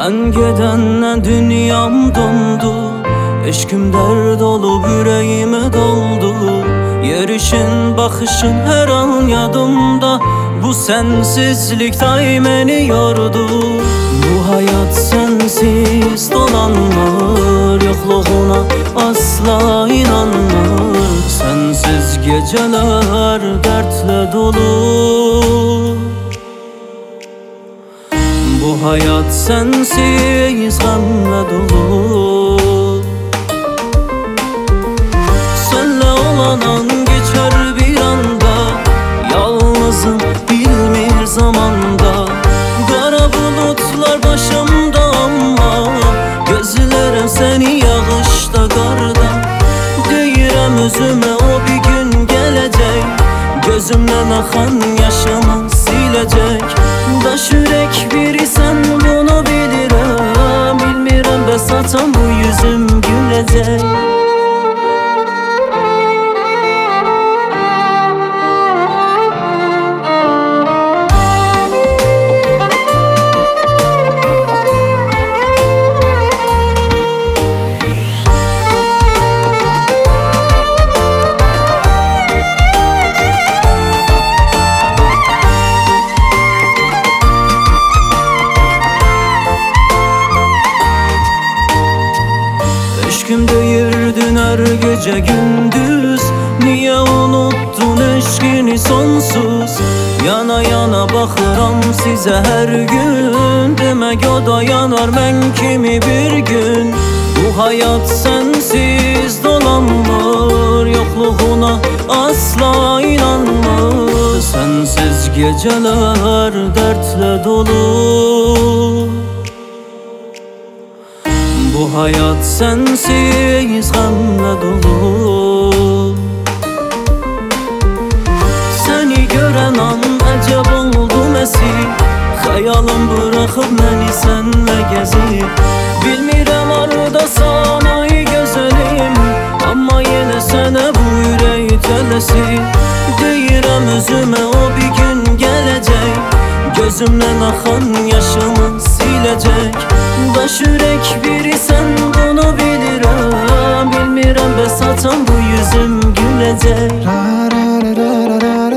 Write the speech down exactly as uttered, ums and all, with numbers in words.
Sen gedenden dünyam dondu, eşkim dert olup yüreğime doldu. Yerişin, bakışın her an yadımda, bu sensizlik daimeni yordu. Bu hayat sensiz dolanmır, yokluğuna asla inanmır. Sensiz geceler dertle dolu. Bu hayat sensiz gamla dolu. Senle olan an geçer bir anda, yalnızım bilmir zamanda. Kara bulutlar başımda ama gözlerim seni yağışta karda. Deyirəm özüme o bir gün gelecek, gözümden akan yaşımı silecek. Daş yürek biri sen bunu bilirəm, bilmirəm bəs açam bu yüzüm gülecek. Eşkim deyirdin her gece gündüz, niye unuttun eşkini sonsuz? Yana yana bakıram size her gün, demek o da yanar men kimi bir gün. Bu hayat sensiz dolanmır, yokluğuna asla inanmır. Sensiz geceler dertle dolu. Bu hayat sensiz gamla dolu. Seni gören an acab oldum esir, hayalım bırakıp beni senle gezir. Bilmirəm aradasan ay gözelim, ama yine sene bu yüreği tələsir. Deyirəm özüme o bir gün gelecek, gözümden akan yaşımı silecek. Daş yürek biri sen bunu bilirəm, bilmirəm bəs açam bu yüzüm gülecek.